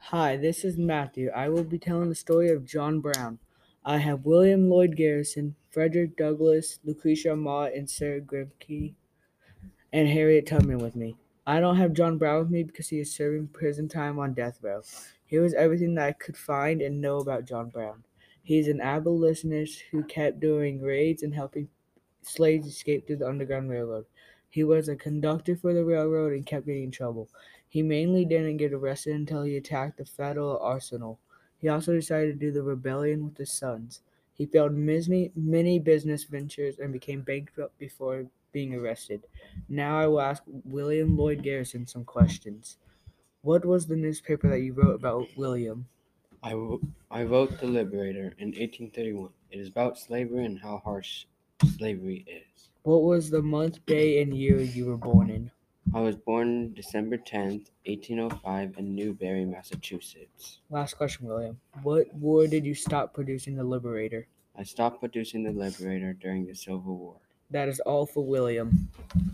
Hi, this is Matthew. I will be telling the story of John Brown. I have William Lloyd Garrison, Frederick Douglass, Lucretia Mott, and Sarah Grimke, and Harriet Tubman with me. I don't have John Brown with me because he is serving prison time on death row. Here was everything that I could find and know about John Brown. He is an abolitionist who kept doing raids and helping slaves escaped through the Underground Railroad. He was a conductor for the railroad and kept getting in trouble. He mainly didn't get arrested until he attacked the Federal Arsenal. He also decided to do the rebellion with his sons. He failed many business ventures and became bankrupt before being arrested. Now I will ask William Lloyd Garrison some questions. What was the newspaper that you wrote about William? I wrote The Liberator in 1831. It is about slavery and how harsh slavery is. What was the month, day, and year you were born in? I was born December 10th, 1805 in Newbury, Massachusetts. Last question, William. What war did you stop producing the Liberator? I stopped producing The Liberator during the Civil War. That is all for William.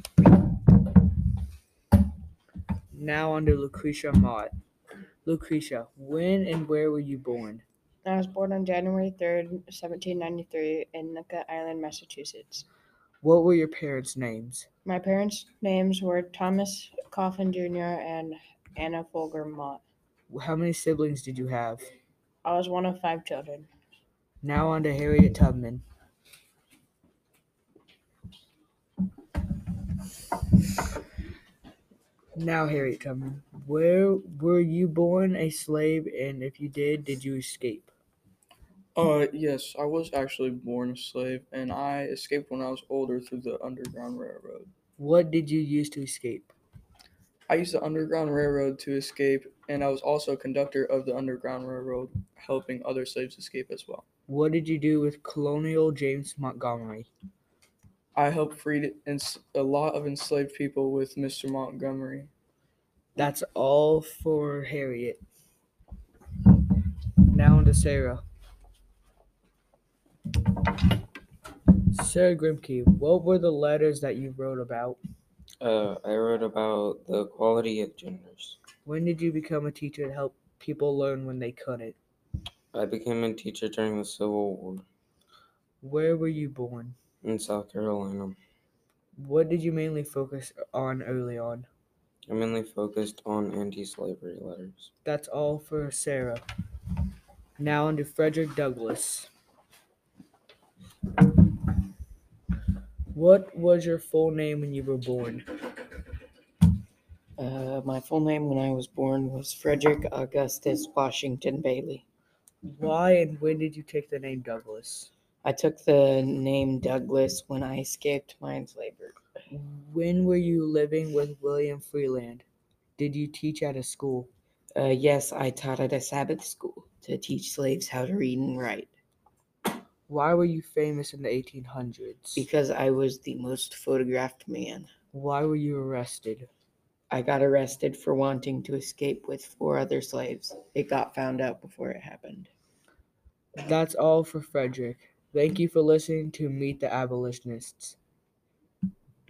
Now on to Lucretia Mott. Lucretia, when and where were you born? I was born on January 3rd, 1793, in Nootka Island, Massachusetts. What were your parents' names? My parents' names were Thomas Coffin Jr. and Anna Folger Mott. How many siblings did you have? I was one of 5 children. Now on to Harriet Tubman. Now, Harriet Tubman, where were you born a slave, and if you did you escape? Yes, I was actually born a slave, and I escaped when I was older through the Underground Railroad. What did you use to escape? I used the Underground Railroad to escape, and I was also a conductor of the Underground Railroad, helping other slaves escape as well. What did you do with Colonel James Montgomery? I helped free a lot of enslaved people with Mr. Montgomery. That's all for Harriet. Now on to Sarah. Sarah Grimke, what were the letters that you wrote about? I wrote about the equality of genders. When did you become a teacher to help people learn when they couldn't? I became a teacher during the Civil War Where were you born? in South Carolina. What did you mainly focus on early on? I mainly focused on anti-slavery letters. That's all for Sarah. Now on to Frederick Douglass. What was your full name when you were born? My full name when I was born was Frederick Augustus Washington Bailey. Why and when did you take the name Douglass? I took the name Douglass when I escaped my enslaver. When were you living with William Freeland? Did you teach at a school? Yes, I taught at a Sabbath school to teach slaves how to read and write. Why were you famous in the 1800s? Because I was the most photographed man. Why were you arrested? I got arrested for wanting to escape with 4 other slaves. It got found out before it happened. That's all for Frederick. Thank you for listening to Meet the Abolitionists.